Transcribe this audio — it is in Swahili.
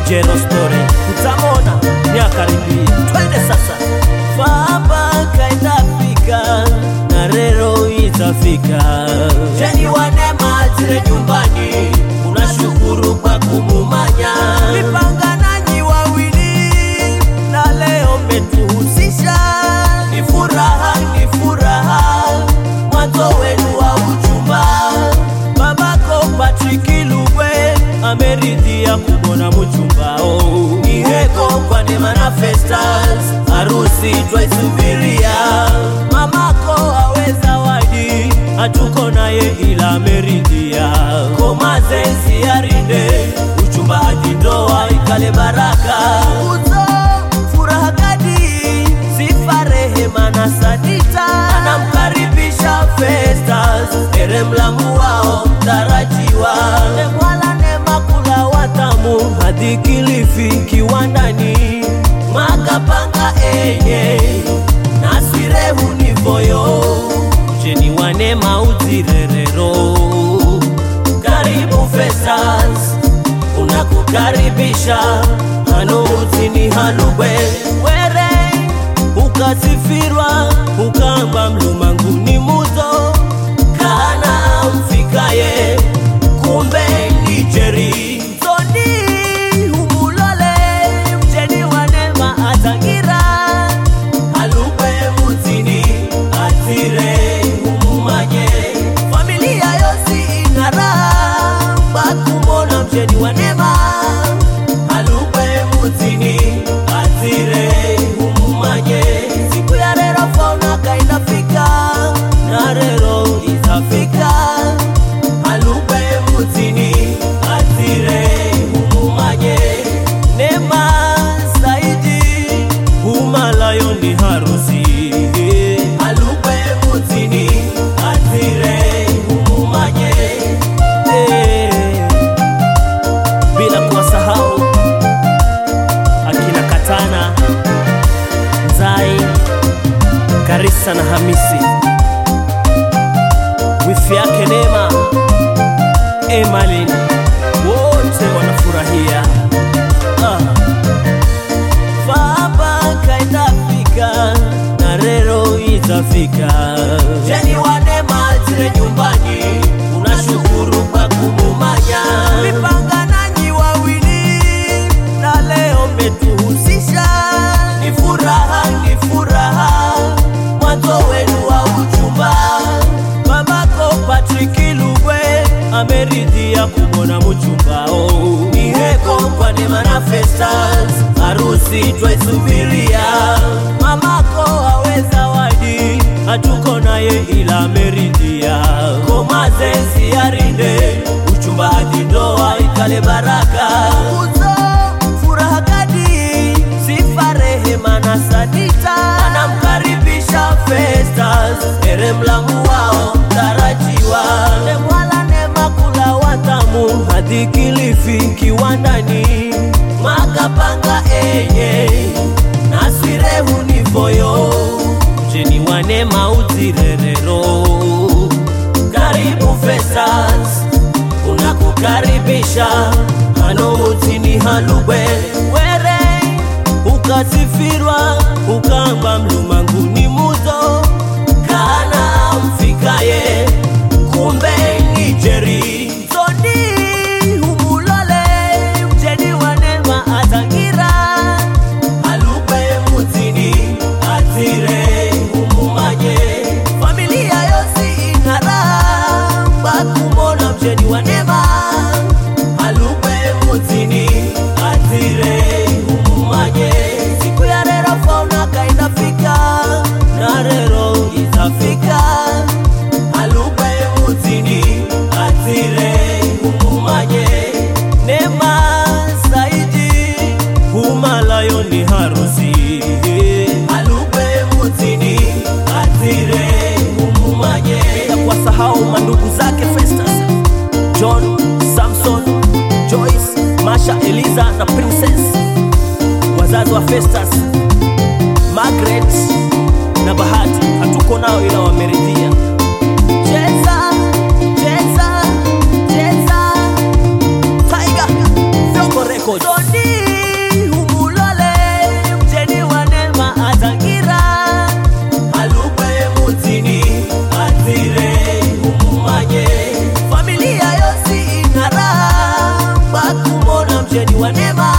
DJ Rostore utamona niakaribia twende sasa. Baba kaenda fika na rero itafika. Jeni wanema zile nyumbani unashukuru kwa kumumanya. Mipanga nanyi wawili na leo metuhusisha. Ni furaha mwanzo wenu wa uchumba. Babako Patrick Lugwe ameridhia kubona mchumbao. Ni heko kwa Neema na Festus harusi twaisubiria. Mamako aweza wadi hatuko naye ila ameridhia. Koma zensi arinde uchumba hadi ndoa ikale baraka. Uzo furaha kadi sifa rehema na Sadita. Anamkaribisha Festus ere mlamu wao mtarajiwa. Nemwala Neema kula watamu hadi Kilifi kiwandani. Makapanga enye nasirehu ni voyo. Jeni wanema uzirerero. Karibu Festus unakukaribisha. Hano utini halugwe were ukasifirwa ukamba mlumanguni muzo. Kana mfikaye kumbe ni Jerry. Zoni umulole mjeni wanema atangira. Halugwe mutini atire umumanye. Familia yosi inara bakumona mjeni wanema. Halugwe mutini atire umumanye. Siku ya rero fauna kaina fika na rero itafika. Halugwe mutini atire umumanye. Neema Saidi umalayo ni harusi. Halugwe mutini atire umumanye. Bila kuwasahau akina Katana, Zai, Karisa na Hamisi. Wifi yake Neema, Emalin, wote wanafurahia. Baba kaenda fika na rero itafika. Jeni wanema zile nyumbani unashukuru kwa kumumanya. Mipanga nanyi wawili na leo metuhusisha. Ni furaha mwanzo wenu wa uchumba. Babako Patrick Lugwe ameridhia kubona mchumbao. Ni heko kwa Neema na Festus harusi twaisubiria. Mamako aweza wadi hatuko naye ila ameridhia. Koma zensi arinde uchumba hadi ndoa ikale baraka. Uzo furaha kadi sifa rehema na Sadita. Anamkaribisha Festus ere mlamu wao mtarajiwa. Nemwala Neema kula watamu hadi Kilifi kiwandani. Makapanga enye nasirehu ni voyo. Jeni wanema uzirerero. Karibu Festus unakukaribisha. Hano utini halugwe were ukasifirwa ukamba mlumanguni muzo. Kana mfikaye kumbe ni Jerry. Zoni umulole mjeni wanema atangira. Halugwe mutini atire umumanye. Familia yosi inara bakumona mjeni wanema. Halugwe mutini atire umumanye. Siku ya rero fauna kaina fika na rero itafika. Halugwe mutini atire umumanye. Neema Saidi umalayo ni harusi. Halugwe mutini atire umumanye. Bila kuwasahau mandugu zake Festus, John, Samson, Joyce, Masha, Eliza na Princess. Wazazi wa Festus, Margaret na Bahati hatuko nao ila wameridhia. Cheza Tiger Vyombo Records. mcheni wa neema